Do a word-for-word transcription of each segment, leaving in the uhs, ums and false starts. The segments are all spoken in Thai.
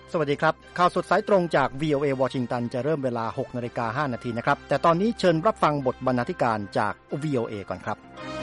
สวัสดีครับข่าวสดสายตรงจาก วี โอ เอ วอชิงตันจะเริ่มเวลา หกนาฬิกาห้านาทีนะครับแต่ตอนนี้เชิญรับฟังบทบรรณาธิการจาก วี โอ เอ ก่อนครับ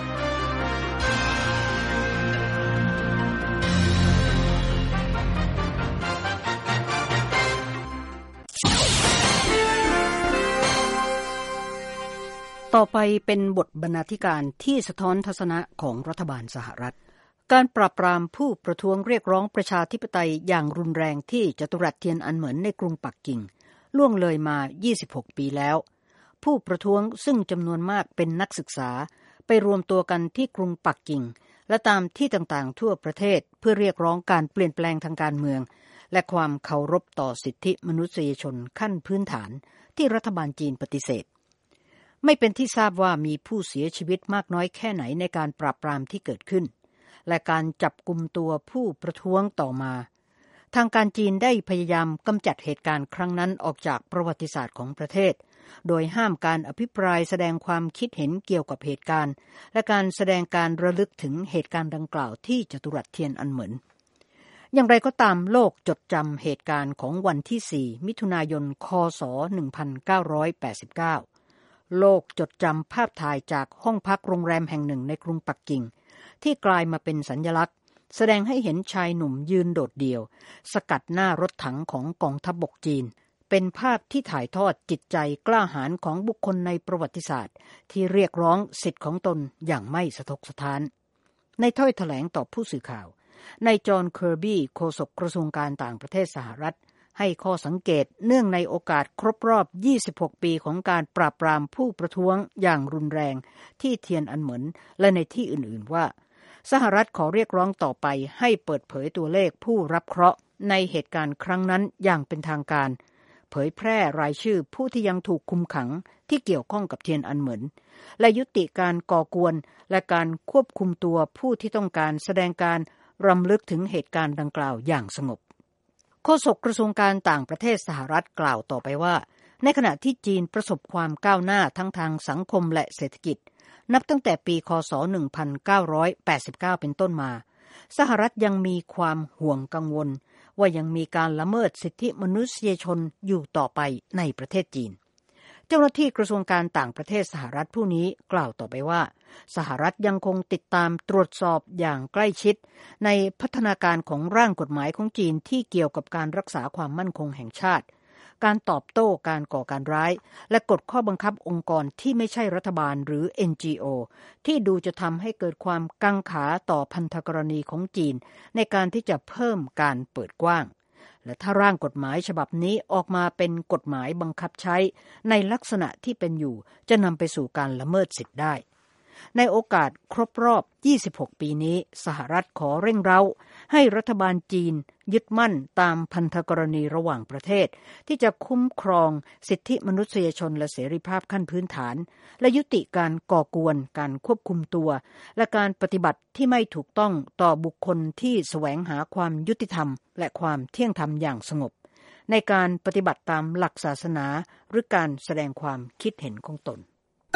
ต่อไปเป็นบทบรรณาธิการที่สะท้อนทัศนะของรัฐบาลสหรัฐการปราบปรามผู้ประท้วงเรียกร้องประชาธิปไตยอย่างรุนแรงที่จตุรัสเทียนอันเหมินในกรุงปักกิ่งล่วงเลยมายี่สิบหกปีแล้วผู้ประท้วงซึ่งจำนวนมากเป็นนักศึกษาไปรวมตัวกันที่กรุงปักกิ่งและตามที่ต่างๆทั่วประเทศเพื่อเรียกร้องการเปลี่ยนแปลงทางการเมืองและความเคารพต่อสิทธิมนุษยชนขั้นพื้นฐานที่รัฐบาลจีนปฏิเสธไม่เป็นที่ทราบว่ามีผู้เสียชีวิตมากน้อยแค่ไหนในการปราบปรามที่เกิดขึ้นและการจับกุมตัวผู้ประท้วงต่อมาทางการจีนได้พยายามกำจัดเหตุการณ์ครั้งนั้นออกจากประวัติศาสตร์ของประเทศโดยห้ามการอภิปรายแสดงความคิดเห็นเกี่ยวกับเหตุการณ์และการแสดงการระลึกถึงเหตุการณ์ดังกล่าวที่จตุรัสเทียนอันเหมินอย่างไรก็ตามโลกจดจำเหตุการณ์ของวันที่สี่มิถุนายนคศหนึ่งพันเก้าร้อยแปดสิบเก้าโลกจดจำภาพถ่ายจากห้องพักโรงแรมแห่งหนึ่งในกรุงปักกิ่งที่กลายมาเป็นสัญลักษณ์แสดงให้เห็นชายหนุ่มยืนโดดเดี่ยวสกัดหน้ารถถังของกองทัพบกจีนเป็นภาพที่ถ่ายทอดจิตใจกล้าหาญของบุคคลในประวัติศาสตร์ที่เรียกร้องสิทธิ์ของตนอย่างไม่สะทกสะท้านในถ้อยแถลงต่อผู้สื่อข่าวนายจอห์นเคอร์บี้โฆษกกระทรวงการต่างประเทศสหรัฐให้ข้อสังเกตเนื่องในโอกาสครบรอบยี่สิบหกปีของการปราบปรามผู้ประท้วงอย่างรุนแรงที่เทียนอันเหมินและในที่อื่นๆว่าสหรัฐขอเรียกร้องต่อไปให้เปิดเผยตัวเลขผู้รับเคราะห์ในเหตุการณ์ครั้งนั้นอย่างเป็นทางการเผยแพร่รายชื่อผู้ที่ยังถูกคุมขังที่เกี่ยวข้องกับเทียนอันเหมินและยุติการก่อกวนและการควบคุมตัวผู้ที่ต้องการแสดงการรำลึกถึงเหตุการณ์ดังกล่าวอย่างสงบโฆษกกระทรวงการต่างประเทศสหรัฐกล่าวต่อไปว่าในขณะที่จีนประสบความก้าวหน้าทั้งทางสังคมและเศรษฐกิจนับตั้งแต่ปีคศหนึ่งพันเก้าร้อยแปดสิบเก้าเป็นต้นมาสหรัฐยังมีความห่วงกังวลว่ายังมีการละเมิดสิทธิมนุษยชนอยู่ต่อไปในประเทศจีนเจ้าหน้าที่กระทรวงการต่างประเทศสหรัฐผู้นี้กล่าวต่อไปว่าสหรัฐยังคงติดตามตรวจสอบอย่างใกล้ชิดในพัฒนาการของร่างกฎหมายของจีนที่เกี่ยวกับการรักษาความมั่นคงแห่งชาติการตอบโต้การก่อการร้ายและกฎข้อบังคับองค์กรที่ไม่ใช่รัฐบาลหรือ เอ็น จี โอ ที่ดูจะทำให้เกิดความกังขาต่อพันธกรณีของจีนในการที่จะเพิ่มการเปิดกว้างและถ้าร่างกฎหมายฉบับนี้ออกมาเป็นกฎหมายบังคับใช้ในลักษณะที่เป็นอยู่จะนำไปสู่การละเมิดสิทธิ์ได้ในโอกาสครบรอบยี่สิบหกปีนี้สหรัฐขอเร่งเร้าให้รัฐบาลจีนยึดมั่นตามพันธกรณีระหว่างประเทศที่จะคุ้มครองสิทธิมนุษยชนและเสรีภาพขั้นพื้นฐานและยุติการก่อกวนการควบคุมตัวและการปฏิบัติที่ไม่ถูกต้องต่อบุคคลที่แสวงหาความยุติธรรมและความเที่ยงธรรมอย่างสงบในการปฏิบัติตามหลักศาสนาหรือการแสดงความคิดเห็นของตน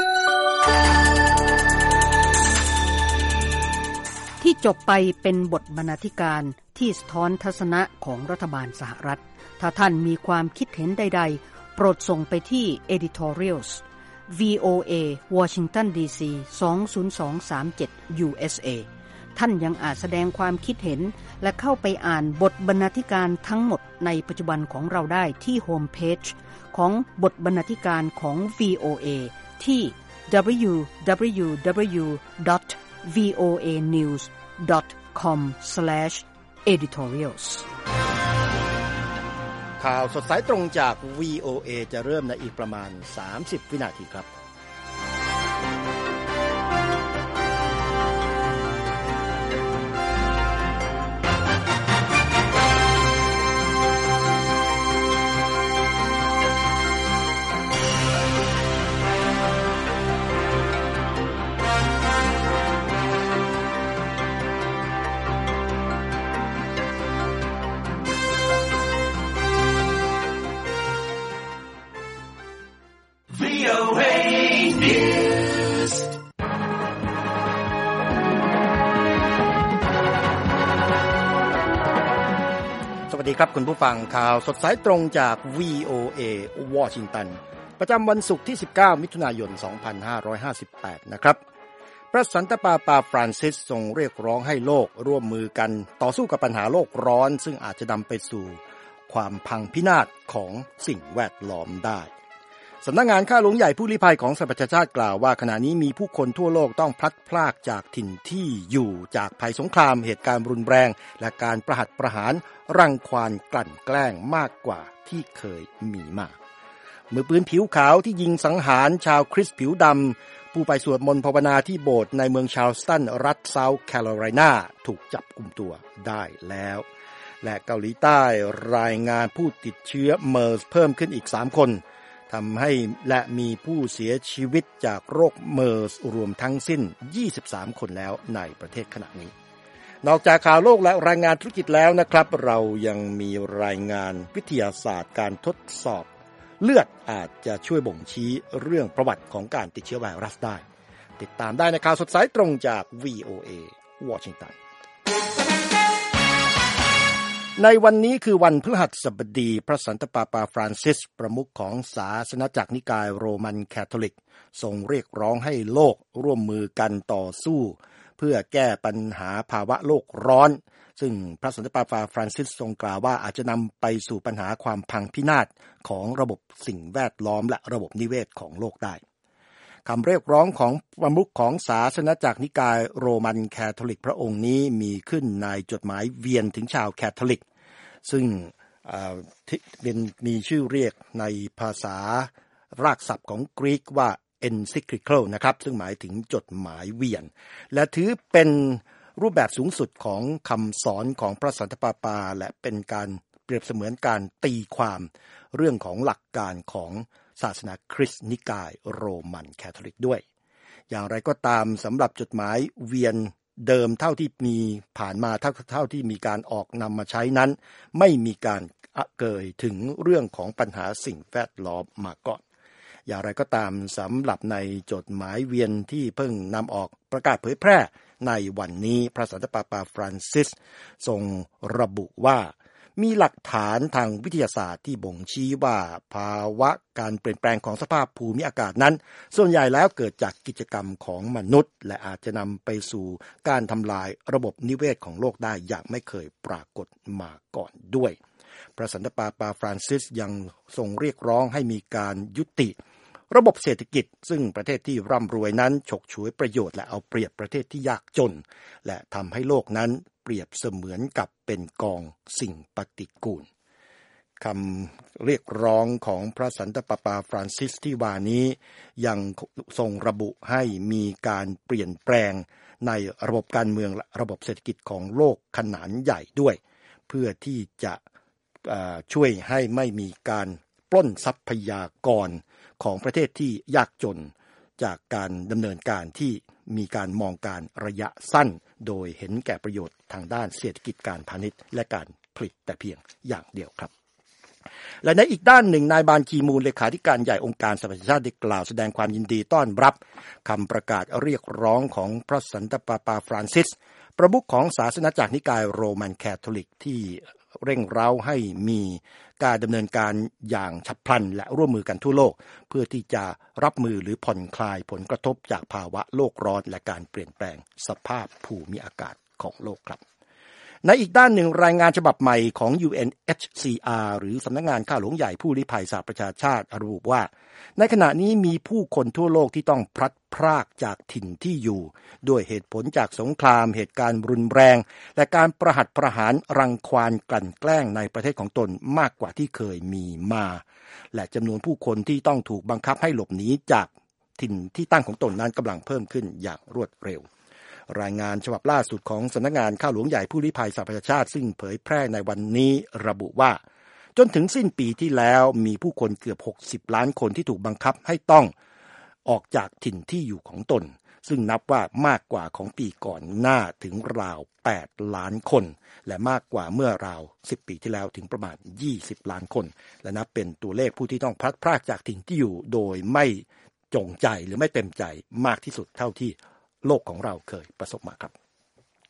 ที่จบไปเป็นบทบรรณาธิการที่สะท้อนทัศนะของรัฐบาลสหรัฐถ้าท่านมีความคิดเห็นใดๆโปรดส่งไปที่ editorials วี โอ เอ Washington ดี ซี สอง ศูนย์ สอง สาม เจ็ด ยู เอส เอ ท่านยังอาจแสดงความคิดเห็นและเข้าไปอ่านบทบรรณาธิการทั้งหมดในปัจจุบันของเราได้ที่โฮมเพจของบทบรรณาธิการของ วี โอ เอ ที่ ดับเบิลยู ดับเบิลยู ดับเบิลยู ดอท วี โอ เอ นิวส์ ดอท คอม สแลช เอดิทอเรียลส์ข่าวสดสายตรงจาก วี โอ เอ จะเริ่มในอีกประมาณสามสิบวินาทีครับวี โอ เอครับคุณผู้ฟังข่าวสดสายตรงจาก วี โอ เอ วอชิงตันประจำวันศุกร์ที่สิบเก้ามิถุนายนสองพันห้าร้อยห้าสิบแปดนะครับพระสันตะปาปาฟรานซิสทรงเรียกร้องให้โลกร่วมมือกันต่อสู้กับปัญหาโลกร้อนซึ่งอาจจะนำไปสู่ความพังพินาศของสิ่งแวดล้อมได้สำนักงานข้าหลวงใหญ่ผู้ลี้ภัยของสหประชาชาติกล่าวว่าขณะนี้มีผู้คนทั่วโลกต้องพลัดพรากจากถิ่นที่อยู่จากภัยสงครามเหตุการณ์รุนแรงและการประหัตประหารรังควานกลั่นแกล้งมากกว่าที่เคยมีมามือปืนผิวขาวที่ยิงสังหารชาวคริสต์ผิวดำผู้ไปสวดมนต์ภาวนาที่โบสถ์ในเมืองชาร์ลสตันรัฐเซาท์แคโรไลนาถูกจับกุมตัวได้แล้วและเกาหลีใต้รายงานผู้ติดเชื้อเมอร์สเพิ่มขึ้นอีกสามคนทำให้และมีผู้เสียชีวิตจากโรคเมอร์สรวมทั้งสิ้นยี่สิบสามคนแล้วในประเทศขณะนี้นอกจากข่าวโลกและรายงานธุรกิจแล้วนะครับเรายังมีรายงานวิทยาศาสตร์การทดสอบเลือดอาจจะช่วยบ่งชี้เรื่องประวัติของการติดเชื้อไวรัสได้ติดตามได้ในข่าวสดสายตรงจาก วี โอ เอ วอชิงตันในวันนี้คือวันพฤหัสบดีพระสันตะปาปาฟรานซิสประมุขของศาสนจักรนิกายโรมันคาทอลิกทรงเรียกร้องให้โลกร่วมมือกันต่อสู้เพื่อแก้ปัญหาภาวะโลกร้อนซึ่งพระสันตะปาปาฟรานซิสทรงกล่าวว่าอาจจะนำไปสู่ปัญหาความพังพินาศของระบบสิ่งแวดล้อมและระบบนิเวศของโลกได้คำเรียกร้องของประมุขของศาสนจักรนิกายโรมันคาทอลิกพระองค์นี้มีขึ้นในจดหมายเวียนถึงชาวคาทอลิกซึ่งเป็นมีชื่อเรียกในภาษารากศัพท์ของกรีกว่า encyclical นะครับซึ่งหมายถึงจดหมายเวียนและถือเป็นรูปแบบสูงสุดของคำสอนของพระสันตะปาปาและเป็นการเปรียบเสมือนการตีความเรื่องของหลักการของศาสนาคริสต์นิกายโรมันคาทอลิกด้วยอย่างไรก็ตามสำหรับจดหมายเวียนเดิมเท่าที่มีผ่านมาเท่าเท่าที่มีการออกนำมาใช้นั้นไม่มีการเอ่ยถึงเรื่องของปัญหาสิ่งแวดล้อมมาก่อนอย่างไรก็ตามสำหรับในจดหมายเวียนที่เพิ่งนำออกประกาศเผยแพร่ในวันนี้พระสันตะปาปาฟรานซิสทรงระบุว่ามีหลักฐานทางวิทยาศาสตร์ที่บ่งชี้ว่าภาวะการเปลี่ยนแปลงของสภาพภูมิอากาศนั้นส่วนใหญ่แล้วเกิดจากกิจกรรมของมนุษย์และอาจจะนำไปสู่การทำลายระบบนิเวศของโลกได้อย่างไม่เคยปรากฏมาก่อนด้วยพระสันตะปาปาฟรานซิสยังทรงเรียกร้องให้มีการยุติระบบเศรษฐกิจซึ่งประเทศที่ร่ำรวยนั้นฉกฉวยประโยชน์และเอาเปรียบประเทศที่ยากจนและทำให้โลกนั้นเปรียบเสมือนกับเป็นกองสิ่งปฏิกูลคำเรียกร้องของพระสันตะปาปาฟรานซิสที่ว่านี้ยังทรงระบุให้มีการเปลี่ยนแปลงในระบบการเมืองและระบบเศรษฐกิจของโลกขนาดใหญ่ด้วยเพื่อที่จะช่วยให้ไม่มีการปล้นทรัพยากรของประเทศที่ยากจนจากการดำเนินการที่มีการมองการระยะสั้นโดยเห็นแก่ประโยชน์ทางด้านเศรษฐกิจการพาณิชย์และการผลิตแต่เพียงอย่างเดียวครับและในอีกด้านหนึ่งนายบานคีมูนเลขาธิการใหญ่องค์การสหประชาชาติได้กล่าวแสดงความยินดีต้อนรับคำประกาศเรียกร้องของพระสันตะปาปาฟรานซิสประมุขของศาสนจักรนิกายโรมันคาทอลิกที่เร่งเร้าให้มีการดำเนินการอย่างฉับพลันและร่วมมือกันทั่วโลกเพื่อที่จะรับมือหรือผ่อนคลายผลกระทบจากภาวะโลกร้อนและการเปลี่ยนแปลงสภาพภูมิอากาศของโลกครับในอีกด้านหนึ่งรายงานฉบับใหม่ของ ยู เอ็น เอช ซี อาร์ หรือสำนักงานข้าหลวงใหญ่ผู้ลี้ภัยสหประชาชาติระบุว่าในขณะนี้มีผู้คนทั่วโลกที่ต้องพลัดพรากจากถิ่นที่อยู่ด้วยเหตุผลจากสงครามเหตุการณ์รุนแรงและการประหัตประหารรังควานกลั่นแกล้งในประเทศของตนมากกว่าที่เคยมีมาและจำนวนผู้คนที่ต้องถูกบังคับให้หลบหนีจากถิ่นที่ตั้งของตนนั้นกำลังเพิ่มขึ้นอย่างรวดเร็วรายงานฉบับล่าสุดของสำนักงานข้าหลวงใหญ่ผู้ลี้ภัยสหประชาชาติซึ่งเผยแพร่ในวันนี้ระบุว่าจนถึงสิ้นปีที่แล้วมีผู้คนเกือบหกสิบล้านคนที่ถูกบังคับให้ต้องออกจากถิ่นที่อยู่ของตนซึ่งนับว่ามากกว่าของปีก่อนหน้าถึงราวแปดล้านคนและมากกว่าเมื่อราวสิบปีที่แล้วถึงประมาณยี่สิบล้านคนและนับเป็นตัวเลขผู้ที่ต้องพลัดพรากจากถิ่นที่อยู่โดยไม่จงใจหรือไม่เต็มใจมากที่สุดเท่าที่โลกของเราเคยประสบมาครับ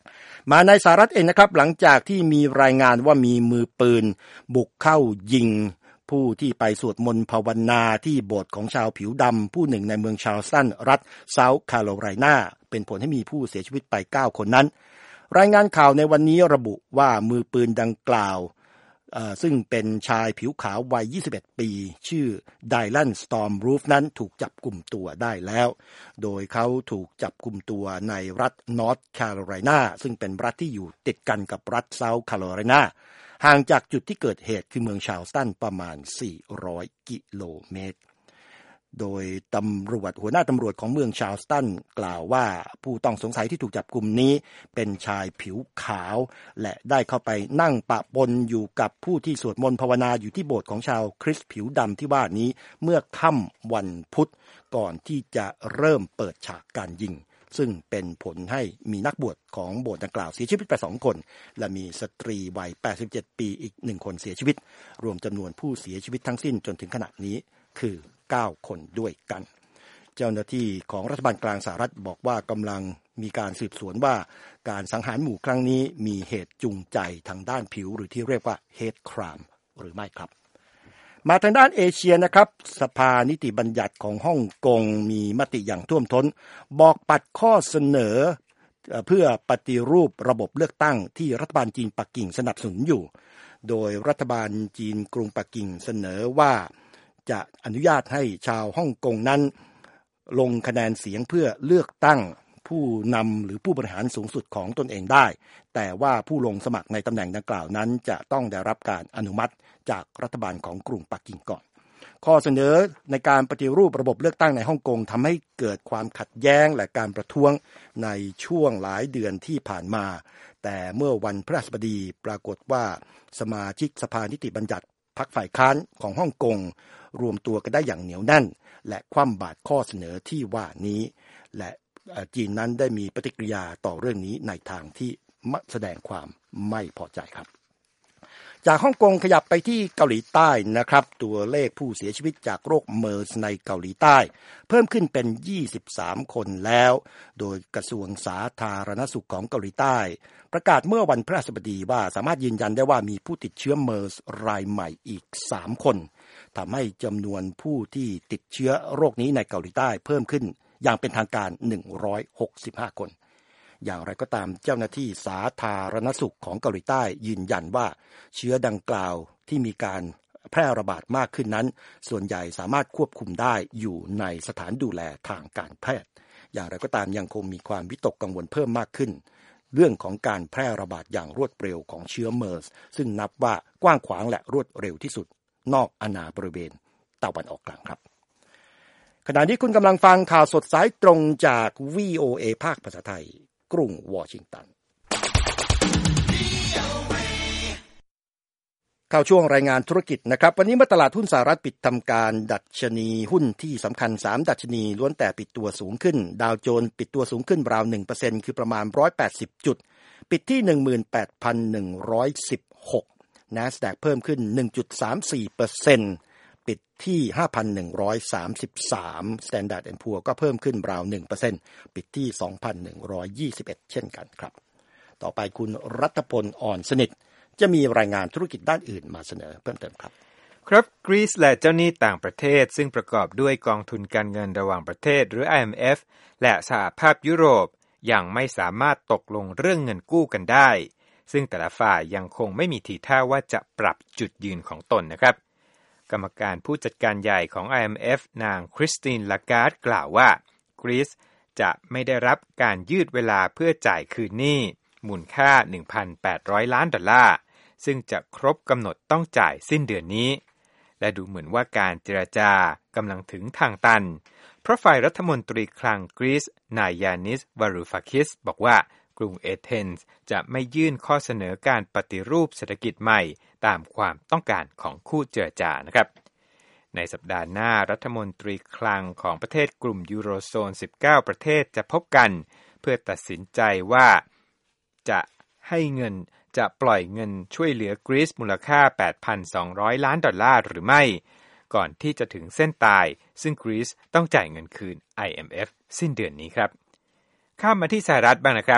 มาในสหรัฐเองนะครับหลังจากที่มีรายงานว่ามีมือปืนบุกเข้ายิงผู้ที่ไปสวดมนต์ภาวนาที่โบสถ์ของชาวผิวดำผู้หนึ่งในเมืองชาร์ลสตันรัฐเซาท์แคโรไลนาเป็นผลให้มีผู้เสียชีวิตไปเก้าคนนั้นรายงานข่าวในวันนี้ระบุว่ามือปืนดังกล่าวซึ่งเป็นชายผิวขาววัยยี่สิบเอ็ดปีชื่อไดลันสตอร์มรูฟนั้นถูกจับกุมตัวได้แล้วโดยเขาถูกจับกุมตัวในรัฐนอร์ทแคโรไลนาซึ่งเป็นรัฐที่อยู่ติดกันกับรัฐเซาท์แคโรไลนาห่างจากจุดที่เกิดเหตุคือเมืองชาร์ลสตันประมาณสี่ร้อยกิโลเมตรโดยตำรวจหัวหน้าตำรวจของเมืองชาร์ลสตันกล่าวว่าผู้ต้องสงสัยที่ถูกจับกุมนี้เป็นชายผิวขาวและได้เข้าไปนั่งปะปนอยู่กับผู้ที่สวดมนต์ภาวนาอยู่ที่โบสถ์ของชาวคริสต์ผิวดำที่ว่านี้เมื่อค่ำวันพุธก่อนที่จะเริ่มเปิดฉากการยิงซึ่งเป็นผลให้มีนักบวชของโบสถ์ดังกล่าวเสียชีวิตไปสองคนและมีสตรีวัยแปดสิบเจ็ดปีอีกหนึ่งคนเสียชีวิตรวมจำนวนผู้เสียชีวิตทั้งสิ้นจนถึงขณะนี้คือเก้าคนด้วยกันเจ้าหน้าที่ของรัฐบาลกลางสหรัฐบอกว่ากำลังมีการสืบสวนว่าการสังหารหมู่ครั้งนี้มีเหตุจูงใจทางด้านผิวหรือที่เรียกว่า hate crime หรือไม่ครับมาทางด้านเอเชียนะครับสภานิติบัญญัติของฮ่องกงมีมติอย่างท่วมท้นบอกปัดข้อเสนอเพื่อปฏิรูประบบเลือกตั้งที่รัฐบาลจีนปักกิ่งสนับสนุนอยู่โดยรัฐบาลจีนกรุงปักกิ่งเสนอว่าจะอนุญาตให้ชาวฮ่องกงนั้นลงคะแนนเสียงเพื่อเลือกตั้งผู้นำหรือผู้บริหารสูงสุดของตนเองได้แต่ว่าผู้ลงสมัครในตำแหน่งดังกล่าวนั้นจะต้องได้รับการอนุมัติจากรัฐบาลของกรุงปักกิ่งก่อนข้อเสนอในการปฏิรูประบบเลือกตั้งในฮ่องกงทำให้เกิดความขัดแย้งและการประท้วงในช่วงหลายเดือนที่ผ่านมาแต่เมื่อวันพฤหัสบดีปรากฏว่าสมาชิกสภานิติบัญญัติพรรคฝ่ายค้านของฮ่องกงรวมตัวกันได้อย่างเหนียวแน่นและคว่ำบาตรข้อเสนอที่ว่านี้และจีนนั้นได้มีปฏิกิริยาต่อเรื่องนี้ในทางที่แสดงความไม่พอใจครับจากฮ่องกงขยับไปที่เกาหลีใต้นะครับตัวเลขผู้เสียชีวิตจากโรคเมอร์สในเกาหลีใต้เพิ่มขึ้นเป็นยี่สิบสามคนแล้วโดยกระทรวงสาธารณสุขของเกาหลีใต้ประกาศเมื่อวันพฤหัสบดีว่าสามารถยืนยันได้ว่ามีผู้ติดเชื้อเมอร์สรายใหม่อีกสามคนทำให้จำนวนผู้ที่ติดเชื้อโรคนี้ในเกาหลีใต้เพิ่มขึ้นอย่างเป็นทางการหนึ่งร้อยหกสิบห้าคนอย่างไรก็ตามเจ้าหน้าที่สาธารณสุขของเกาหลีใต้ยืนยันว่าเชื้อดังกล่าวที่มีการแพร่ระบาดมากขึ้นนั้นส่วนใหญ่สามารถควบคุมได้อยู่ในสถานดูแลทางการแพทย์อย่างไรก็ตามยังคงมีความวิตกกังวลเพิ่มมากขึ้นเรื่องของการแพร่ระบาดอย่างรวดเร็วของเชื้อเมอร์สซึ่งนับว่ากว้างขวางและรวดเร็วที่สุดนอกอาณาบริเวณตะวันออกกลางครับขณะนี้คุณกำลังฟังข่าวสดสายตรงจาก วี โอ เอ ภาคภาษาไทยกรุงวอชิงตันเข้าช่วงรายงานธุรกิจนะครับวันนี้เมื่อตลาดหุ้นสหรัฐปิดทำการดัชนีหุ้นที่สำคัญสามดัชนีล้วนแต่ปิดตัวสูงขึ้นดาวโจนส์ปิดตัวสูงขึ้นราว หนึ่งเปอร์เซ็นต์ คือประมาณหนึ่งร้อยแปดสิบจุดปิดที่ หนึ่งหมื่นแปดพันหนึ่งร้อยสิบหก NASDAQ เพิ่มขึ้น หนึ่งจุดสามสี่เปอร์เซ็นต์ปิดที่ ห้าพันหนึ่งร้อยสามสิบสาม Standard แอนด์ Poor's ก็เพิ่มขึ้นราว หนึ่งเปอร์เซ็นต์ ปิดที่ สองพันหนึ่งร้อยยี่สิบเอ็ด เช่นกันครับต่อไปคุณรัฐพลอ่อนสนิทจะมีรายงานธุรกิจด้านอื่นมาเสนอเพิ่มเติมครับครับกรีซและเจ้าหนี้ต่างประเทศซึ่งประกอบด้วยกองทุนการเงินระหว่างประเทศหรือ ไอ เอ็ม เอฟ และสหภาพยุโรปยังไม่สามารถตกลงเรื่องเงินกู้กันได้ซึ่งแต่ละฝ่ายยังคงไม่มีทีท่าว่าจะปรับจุดยืนของตนนะครับกรรมการผู้จัดการใหญ่ของ ไอ เอ็ม เอฟ นางคริสติน ลาการ์ดกล่าวว่ากรีซจะไม่ได้รับการยืดเวลาเพื่อจ่ายคืนหนี้มูลค่า หนึ่งพันแปดร้อย ล้านดอลลาร์ซึ่งจะครบกำหนดต้องจ่ายสิ้นเดือนนี้และดูเหมือนว่าการเจรจากำลังถึงทางตันเพราะฝ่ายรัฐมนตรีคลังกรีซนายยานิส วารูฟาคิสบอกว่ากรุงเอเธนส์จะไม่ยื่นข้อเสนอการปฏิรูปเศรษฐกิจใหม่ตามความต้องการของคู่เจรจานะครับในสัปดาห์หน้ารัฐมนตรีคลังของประเทศกลุ่มยูโรโซนสิบเก้าประเทศจะพบกันเพื่อตัดสินใจว่าจะให้เงินจะปล่อยเงินช่วยเหลือกรีซมูลค่า แปดพันสองร้อย ล้านดอลลาร์หรือไม่ก่อนที่จะถึงเส้นตายซึ่งกรีซต้องจ่ายเงินคืน ไอ เอ็ม เอฟ สิ้นเดือนนี้ครับข้ามมาที่สหรัฐบ้างนะครับ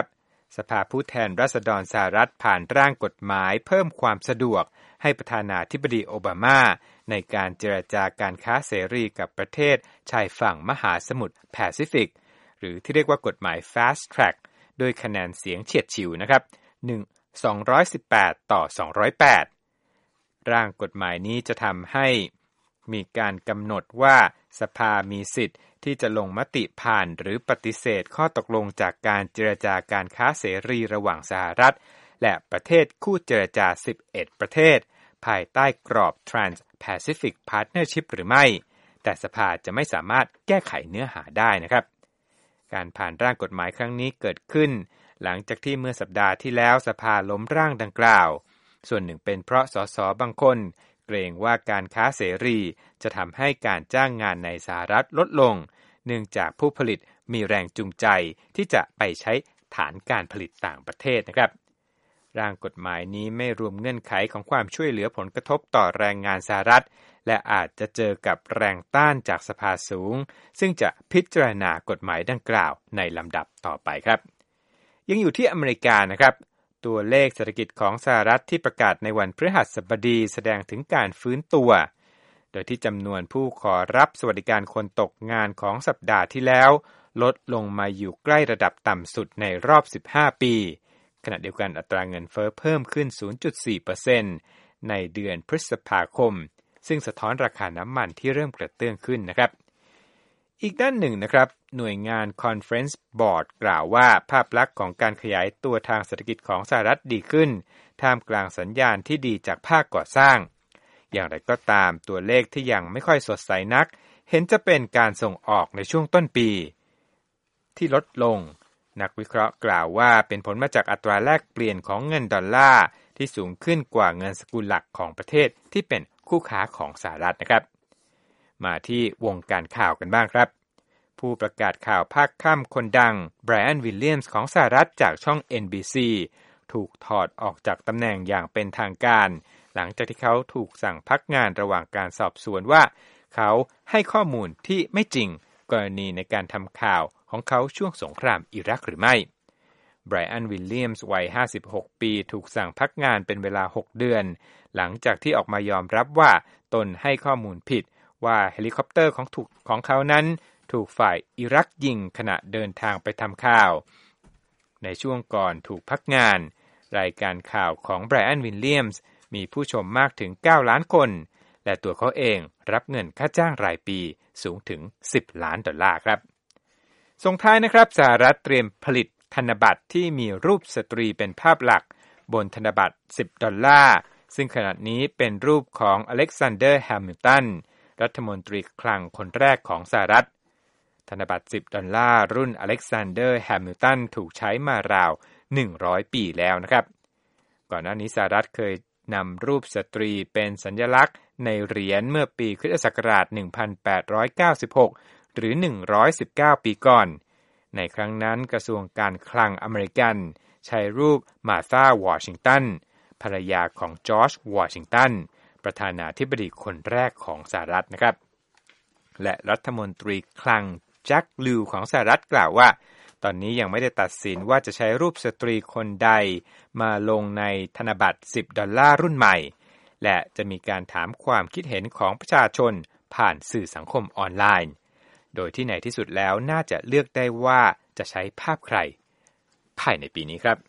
สภาผู้แทนราษฎรสหรัฐผ่านร่างกฎหมายเพิ่มความสะดวกให้ประธานาธิบดีโอบามาในการเจรจาการค้าเสรีกับประเทศชายฝั่งมหาสมุทรแปซิฟิกหรือที่เรียกว่ากฎหมาย Fast Track โดยคะแนนเสียงเฉียดฉิวนะครับสองร้อยสิบแปดต่อสองร้อยแปดร่างกฎหมายนี้จะทำให้มีการกำหนดว่าสภามีสิทธิ์ที่จะลงมติผ่านหรือปฏิเสธข้อตกลงจากการเจรจาการค้าเสรีระหว่างสหรัฐและประเทศคู่เจรจาสิบเอ็ดประเทศภายใต้กรอบ Trans-Pacific Partnership หรือไม่แต่สภาจะไม่สามารถแก้ไขเนื้อหาได้นะครับการผ่านร่างกฎหมายครั้งนี้เกิดขึ้นหลังจากที่เมื่อสัปดาห์ที่แล้วสภาล้มร่างดังกล่าวส่วนหนึ่งเป็นเพราะสสบางคนเกรงว่าการค้าเสรีจะทำให้การจ้างงานในสหรัฐลดลงเนื่องจากผู้ผลิตมีแรงจูงใจที่จะไปใช้ฐานการผลิตต่างประเทศนะครับร่างกฎหมายนี้ไม่รวมเงื่อนไขของความช่วยเหลือผลกระทบต่อแรงงานสหรัฐและอาจจะเจอกับแรงต้านจากสภาสูงซึ่งจะพิจารณากฎหมายดังกล่าวในลำดับต่อไปครับยังอยู่ที่อเมริกานะครับตัวเลขเศรษฐกิจของสหรัฐที่ประกาศในวันพฤหัสบดีแสดงถึงการฟื้นตัวโดยที่จำนวนผู้ขอรับสวัสดิการคนตกงานของสัปดาห์ที่แล้วลดลงมาอยู่ใกล้ระดับต่ำสุดในรอบสิบห้าปีขณะเดียวกันอัตราเงินเฟ้อเพิ่มขึ้น ศูนย์จุดสี่เปอร์เซ็นต์ ในเดือนพฤษภาคมซึ่งสะท้อนราคาน้ำมันที่เริ่มกระเตื้องขึ้นนะครับอีกด้านหนึ่งนะครับหน่วยงาน Conference Board กล่าวว่าภาพลักษณ์ของการขยายตัวทางเศรษฐกิจของสหรัฐดีขึ้นท่ามกลางสัญญาณที่ดีจากภาคก่อสร้างอย่างไรก็ตามตัวเลขที่ยังไม่ค่อยสดใสนักเห็นจะเป็นการส่งออกในช่วงต้นปีที่ลดลงนักวิเคราะห์กล่าวว่าเป็นผลมาจากอัตราแลกเปลี่ยนของเงินดอลลาร์ที่สูงขึ้นกว่าเงินสกุลหลักของประเทศที่เป็นคู่ค้าของสหรัฐนะครับมาที่วงการข่าวกันบ้างครับผู้ประกาศข่าวภาคค่ำคนดังไบรอันวิลเลียมส์ของสหรัฐจากช่อง เอ็น บี ซี ถูกถอดออกจากตำแหน่งอย่างเป็นทางการหลังจากที่เขาถูกสั่งพักงานระหว่างการสอบสวนว่าเขาให้ข้อมูลที่ไม่จริงกรณีในการทำข่าวของเขาช่วงสงครามอิรักหรือไม่ไบรอันวิลเลียมส์วัยห้าสิบหกปีถูกสั่งพักงานเป็นเวลาหกเดือนหลังจากที่ออกมายอมรับว่าตนให้ข้อมูลผิดว่าเฮลิคอปเตอร์ของถูกของเขานั้นถูกฝ่ายอิรักยิงขณะเดินทางไปทำข่าวในช่วงก่อนถูกพักงานรายการข่าวของไบรอันวิลเลียมส์มีผู้ชมมากถึงเก้าล้านคนและตัวเขาเองรับเงินค่าจ้างรายปีสูงถึงสิบล้านดอลลาร์ครับส่งท้ายนะครับสหรัฐเตรียมผลิตธนบัตรที่มีรูปสตรีเป็นภาพหลักบนธนบัตรสิบดอลลาร์ซึ่งขณะนี้เป็นรูปของอเล็กซานเดอร์แฮมิลตันรัฐมนตรีคลังคนแรกของสหรัฐธนบัตรสิบดอลลาร์รุ่นอเล็กซานเดอร์แฮมิลตันถูกใช้มาราวหนึ่งร้อยปีแล้วนะครับก่อนหน้านี้สหรัฐเคยนำรูปสตรีเป็นสัญลักษณ์ในเหรียญเมื่อปีคริสตศักราชหนึ่งพันแปดร้อยเก้าสิบหกหรือหนึ่งร้อยสิบเก้าปีก่อนในครั้งนั้นกระทรวงการคลังอเมริกันใช้รูปมาร์ธาวอชิงตันภรรยาของจอร์จวอชิงตันประธานาธิบดีคนแรกของสหรัฐนะครับและรัฐมนตรีคลังแจ็คลิวของสหรัฐกล่าวว่าตอนนี้ยังไม่ได้ตัดสินว่าจะใช้รูปสตรีคนใดมาลงในธนบัตรสิบดอลลาร์รุ่นใหม่และจะมีการถามความคิดเห็นของประชาชนผ่านสื่อสังคมออนไลน์โดยที่ในที่สุดแล้วน่าจะเลือกได้ว่าจะใช้ภาพใครภายในปีนี้ครับ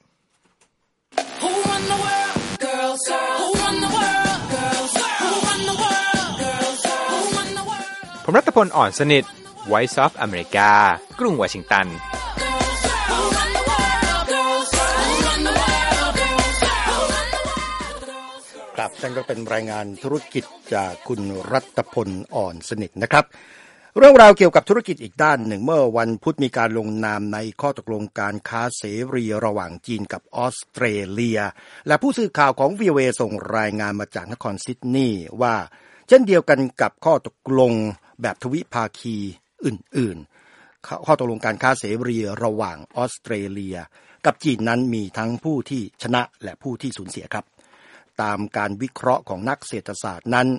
ผมรัตพลอ่อนสนิท Voice of America กรุงวอชิงตันครับนั่นก็เป็นรายงานธุรกิจจากคุณรัตพลอ่อนสนิทนะครับเรื่องราวเกี่ยวกับธุรกิจอีกด้านหนึ่งเมื่อวันพุธมีการลงนามในข้อตกลงการค้าเสรีระหว่างจีนกับออสเตรเลียและผู้สื่อข่าวของ วี โอ เอ ส่งรายงานมาจากนครซิดนีย์ว่าเช่นเดียวกันกับข้อตกลงแบบทวิภาคีอื่นๆข้อตกลงการค้าเสรีระหว่างออสเตรเลียกับจีนนั้นมีทั้งผู้ที่ชนะและผู้ที่สูญเสียครับตามการวิเคราะห์ของนักเศรษฐศาสตร์นั้น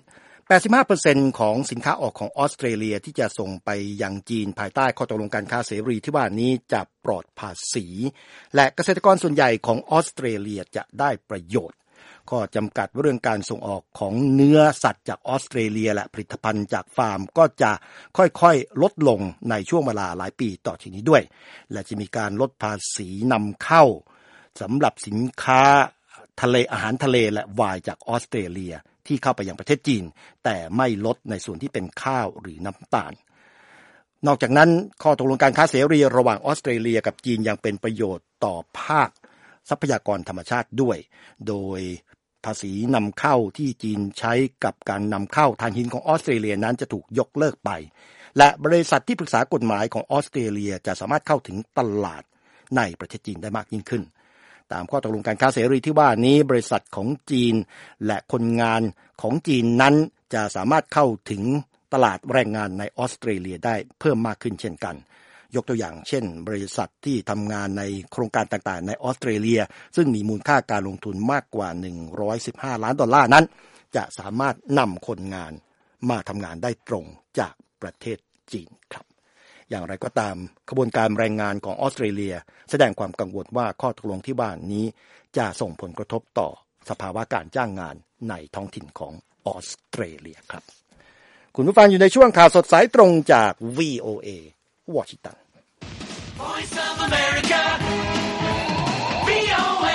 แปดสิบห้าเปอร์เซ็นต์ ของสินค้าออกของออสเตรเลียที่จะส่งไปยังจีนภายใต้ข้อตกลงการค้าเสรีที่ว่านี้จะปลอดภาษีและเกษตรกรส่วนใหญ่ของออสเตรเลียจะได้ประโยชน์ข้อจำกัดเรื่องการส่งออกของเนื้อสัตว์จากออสเตรเลียและผลิตภัณฑ์จากฟาร์มก็จะค่อยๆลดลงในช่วงเวลาหลายปีต่อจากนี้ด้วยและจะมีการลดภาษีนำเข้าสำหรับสินค้าทะเลอาหารทะเลและไวน์จากออสเตรเลียที่เข้าไปยังประเทศจีนแต่ไม่ลดในส่วนที่เป็นข้าวหรือน้ำตาลนอกจากนั้นข้อตกลงการค้าเสรีระหว่างออสเตรเลียกับจีนยังเป็นประโยชน์ต่อภาคทรัพยากรธรรมชาติด้วยโดยภาษีนำเข้าที่จีนใช้กับการนำเข้าถ่านหินของออสเตรเลียนั้นจะถูกยกเลิกไปและบริษัทที่ปรึกษากฎหมายของออสเตรเลียจะสามารถเข้าถึงตลาดในประเทศจีนได้มากยิ่งขึ้นตามข้อตกลงการค้าเสรีที่ว่านี้บริษัทของจีนและคนงานของจีนนั้นจะสามารถเข้าถึงตลาดแรงงานในออสเตรเลียได้เพิ่มมากขึ้นเช่นกันยกตัวอย่างเช่นบริษัทที่ทำงานในโครงการต่างๆในออสเตรเลียซึ่งมีมูลค่าการลงทุนมากกว่าหนึ่งร้อยสิบห้าล้านดอลลาร์นั้นจะสามารถนำคนงานมาทำงานได้ตรงจากประเทศจีนครับอย่างไรก็ตามกระบวนการแรงงานของออสเตรเลียแสดงความกังวลว่าข้อตกลงที่ว่านี้จะส่งผลกระทบต่อสภาวะการจ้างงานในท้องถิ่นของออสเตรเลียครับคุณผู้ฟังอยู่ในช่วงข่าวสดสายตรงจาก วี โอ เอ วอชิงตัน Voice of America วี โอ เอ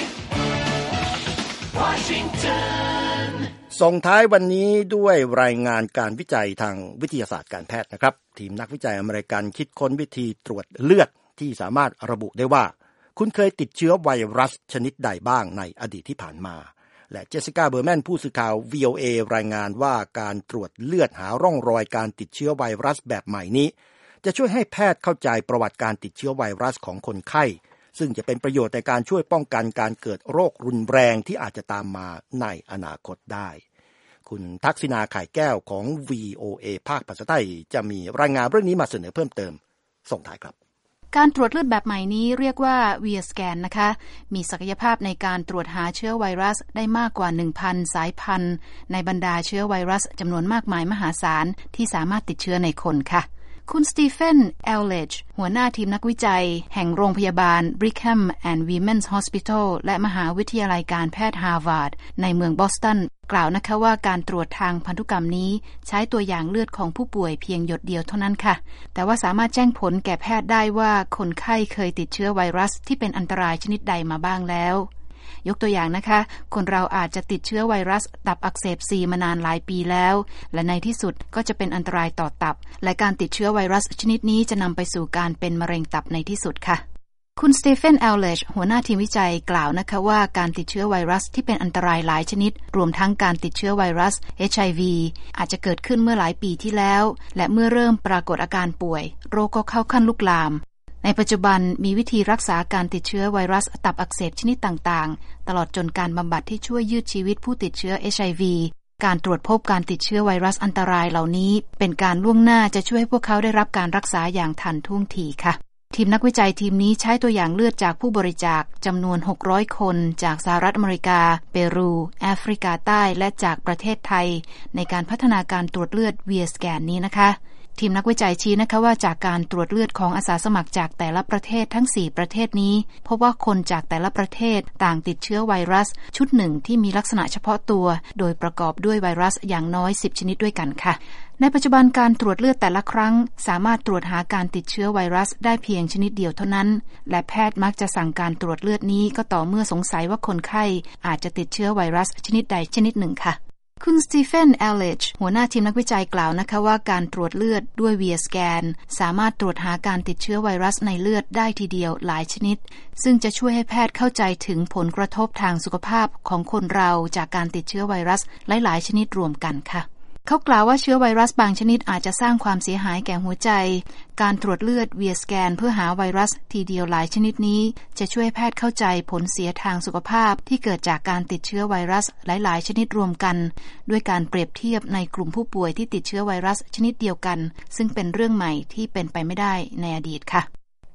Washington ส่งท้ายวันนี้ด้วยรายงานการวิจัยทางวิทยาศาสตร์การแพทย์นะครับทีมนักวิจัยอเมริกันคิดค้นวิธีตรวจเลือดที่สามารถระบุได้ว่าคุณเคยติดเชื้อไวรัสชนิดใดบ้างในอดีตที่ผ่านมาและเจสสิก้าเบอร์แมนผู้สื่อข่าว วี โอ เอ รายงานว่าการตรวจเลือดหาร่องรอยการติดเชื้อไวรัสแบบใหม่นี้จะช่วยให้แพทย์เข้าใจประวัติการติดเชื้อไวรัสของคนไข้ซึ่งจะเป็นประโยชน์ในการช่วยป้องกันการเกิดโรครุนแรงที่อาจจะตามมาในอนาคตได้คุณทักษิณา ข่ายแก้วของ วี โอ เอ ภาคภาษาไทยจะมีรายงานเรื่องนี้มาเสนอเพิ่มเติมส่งท้ายครับการตรวจเลือดแบบใหม่นี้เรียกว่า วี สแกน นะคะมีศักยภาพในการตรวจหาเชื้อไวรัสได้มากกว่า หนึ่งพัน สายพันธุ์ในบรรดาเชื้อไวรัสจำนวนมากมายมหาศาลที่สามารถติดเชื้อในคนค่ะคุณสตีเฟน เอลเลจหัวหน้าทีมนักวิจัยแห่งโรงพยาบาล Brigham and Women's Hospital และมหาวิทยาลัยการแพทย์ฮาร์วาร์ดในเมืองบอสตันกล่าวนะคะว่าการตรวจทางพันธุกรรมนี้ใช้ตัวอย่างเลือดของผู้ป่วยเพียงหยดเดียวเท่านั้นค่ะแต่ว่าสามารถแจ้งผลแก่แพทย์ได้ว่าคนไข้เคยติดเชื้อไวรัสที่เป็นอันตรายชนิดใดมาบ้างแล้วยกตัวอย่างนะคะคนเราอาจจะติดเชื้อไวรัสตับอักเสบซีมานานหลายปีแล้วและในที่สุดก็จะเป็นอันตรายต่อตับและการติดเชื้อไวรัสชนิดนี้จะนำไปสู่การเป็นมะเร็งตับในที่สุดค่ะคุณสตีเฟน เอลเลจหัวหน้าทีมวิจัยกล่าวนะคะว่าการติดเชื้อไวรัสที่เป็นอันตรายหลายชนิดรวมทั้งการติดเชื้อไวรัส เอช ไอ วี อาจจะเกิดขึ้นเมื่อหลายปีที่แล้วและเมื่อเริ่มปรากฏอาการป่วยโรคก็เข้าขั้นลุกลามในปัจจุบันมีวิธีรักษาการติดเชื้อไวรัสตับอักเสบชนิดต่างๆตลอดจนการบำบัดที่ช่วยยืดชีวิตผู้ติดเชื้อ เอช ไอ วี การตรวจพบการติดเชื้อไวรัสอันตรายเหล่านี้เป็นการล่วงหน้าจะช่วยให้พวกเขาได้รับการรักษาอย่างทันท่วงทีค่ะทีมนักวิจัยทีมนี้ใช้ตัวอย่างเลือดจากผู้บริจาคจำนวนหกร้อยคนจากสหรัฐอเมริกาเปรูแอฟริกาใต้และจากประเทศไทยในการพัฒนาการตรวจเลือด วี สแกน นี้นะคะทีมนักวิจัยชี้นะคะว่าจากการตรวจเลือดของอาสาสมัครจากแต่ละประเทศทั้งสี่ประเทศนี้พบว่าคนจากแต่ละประเทศต่างติดเชื้อไวรัสชุดหนึ่งที่มีลักษณะเฉพาะตัวโดยประกอบด้วยไวรัสอย่างน้อยสิบชนิดด้วยกันค่ะในปัจจุบันการตรวจเลือดแต่ละครั้งสามารถตรวจหาการติดเชื้อไวรัสได้เพียงชนิดเดียวเท่านั้นและแพทย์มักจะสั่งการตรวจเลือดนี้ก็ต่อเมื่อสงสัยว่าคนไข้อาจจะติดเชื้อไวรัสชนิดใดชนิดหนึ่งค่ะคุณสตีเฟน เอลเลจหัวหน้าทีมนักวิจัยกล่าวนะคะว่าการตรวจเลือดด้วย วี สแกน สามารถตรวจหาการติดเชื้อไวรัสในเลือดได้ทีเดียวหลายชนิดซึ่งจะช่วยให้แพทย์เข้าใจถึงผลกระทบทางสุขภาพของคนเราจากการติดเชื้อไวรัสหลายๆชนิดรวมกันค่ะเขากล่าวว่าเชื้อไวรัสบางชนิดอาจจะสร้างความเสียหายแก่หัวใจการตรวจเลือด วี สแกน เพื่อหาไวรัสทีเดียวหลายชนิดนี้จะช่วยแพทย์เข้าใจผลเสียทางสุขภาพที่เกิดจากการติดเชื้อไวรัสหลายๆชนิดรวมกันด้วยการเปรียบเทียบในกลุ่มผู้ป่วยที่ติดเชื้อไวรัสชนิดเดียวกันซึ่งเป็นเรื่องใหม่ที่เป็นไปไม่ได้ในอดีตค่ะ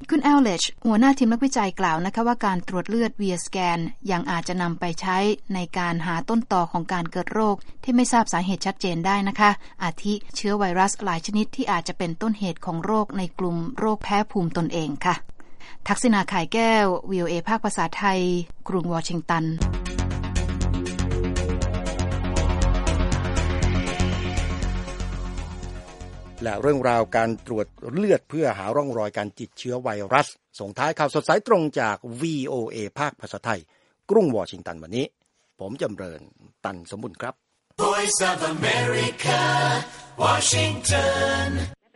คุณเอลเลชหัวหน้าทีมนักวิจัยกล่าวนะคะว่าการตรวจเลือด via scan ยังอาจจะนำไปใช้ในการหาต้นตอของการเกิดโรคที่ไม่ทราบสาเหตุชัดเจนได้นะคะอาทิเชื้อไวรัสหลายชนิดที่อาจจะเป็นต้นเหตุของโรคในกลุ่มโรคแพ้ภูมิตนเองค่ะทักษิณาข่ายแก้ว วี โอ เอ ภาคภาษาไทยกรุงวอชิงตันและเรื่องราวการตรวจเลือดเพื่อหาร่องรอยการติดเชื้อไวรัสส่งท้ายข่าวสดสายตรงจาก วี โอ เอ ภาคภาษาไทยกรุงวอชิงตันวันนี้ผมจำเริญตันสมบุญครับ Voice of America, Washington